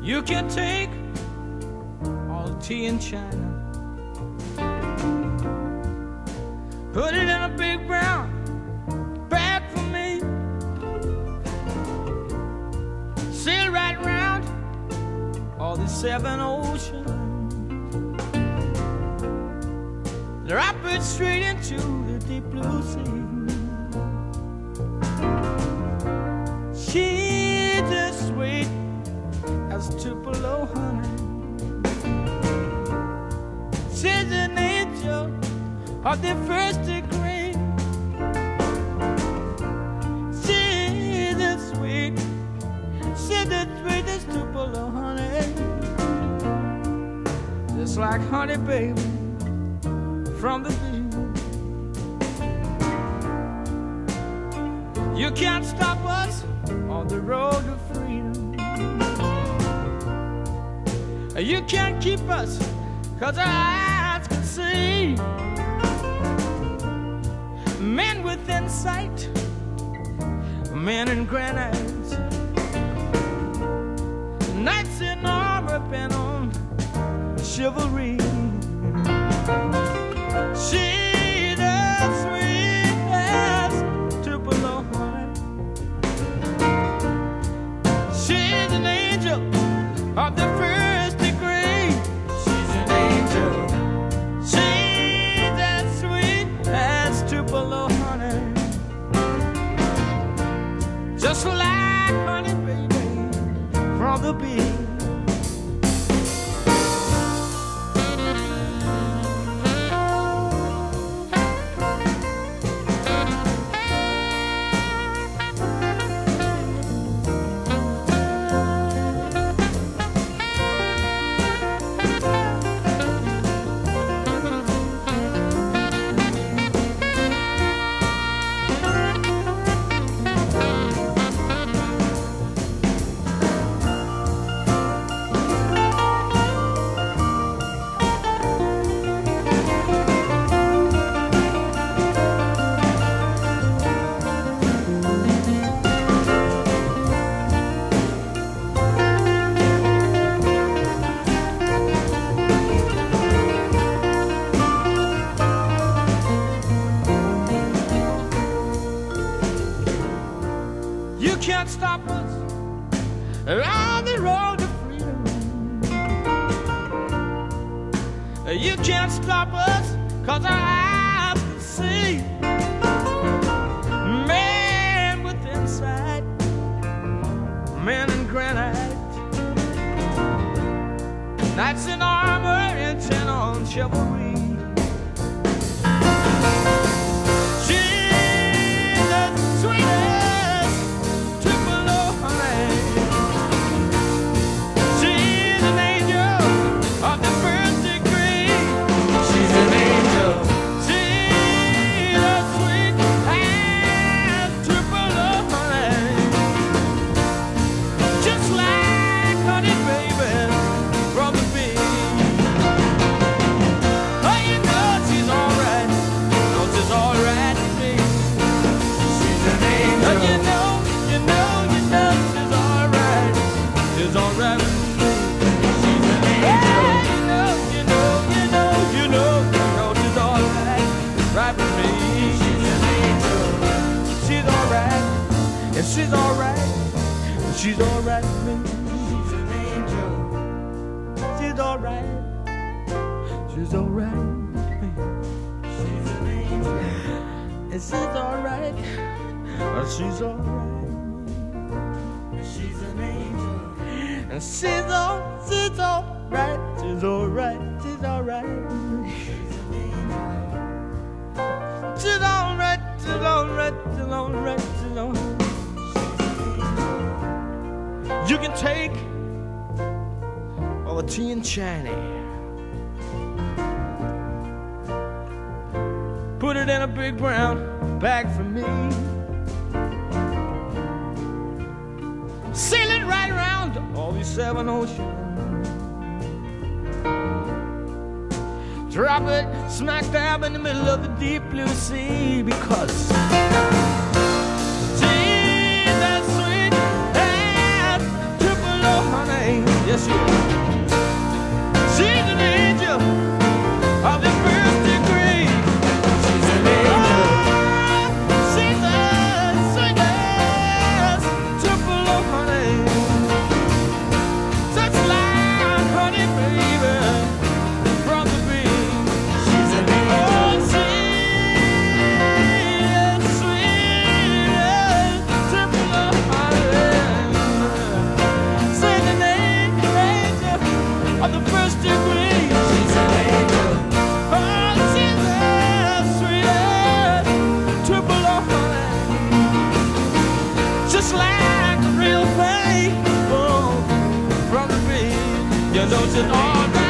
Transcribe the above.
You can take all the tea in China, put it in a big brown bag for me, sail right round all the 7 oceans, drop it straight into the deep blue sea. She's as sweet as Tupelo honey. She's an angel of the first degree. She's as sweet, she's as sweet as Tupelo honey. Just like honey, baby, from the bee. You can't stop us on the road to freedom. You can't keep us, 'cause our eyes can see. Men with insight, men in granite, knights in armor bent on chivalry. She's as sweet as Tupelo honey. She's an angel of the first degree. She's an angel. She's as sweet as Tupelo honey. Just like honey, baby, from the bee. You can't stop us on the road to freedom. You can't stop us, 'cause our eyes can see. Men with insight, men in granite, knights in armor intent on chivalry. She's the sweetest Tupelo honey. She's an angel of the first degree. She's an angel. She's as sweet as Tupelo honey. Just like honey, baby, from the bee. Oh, you know she's alright. No, she's alright to me. She's an angel. Oh, you know she's alright. She's alright with me. She's an angel. You know she's alright, right with me. She's an angel. She's alright, and she's alright, and she's alright with me. She's an angel. She's alright, she's alright with me. She's an angel, and she's alright, and she's alright. She's an angel, and she's alright, she's alright, she's alright. She's alright, she's alright, she's alright, she's alright. You can take all the tea in China, put it in a big brown bag for me, sail it right around all these 7 oceans, drop it smack dab in the middle of the deep blue sea, because she's as sweet as Tupelo honey. Yes, You know she's all right.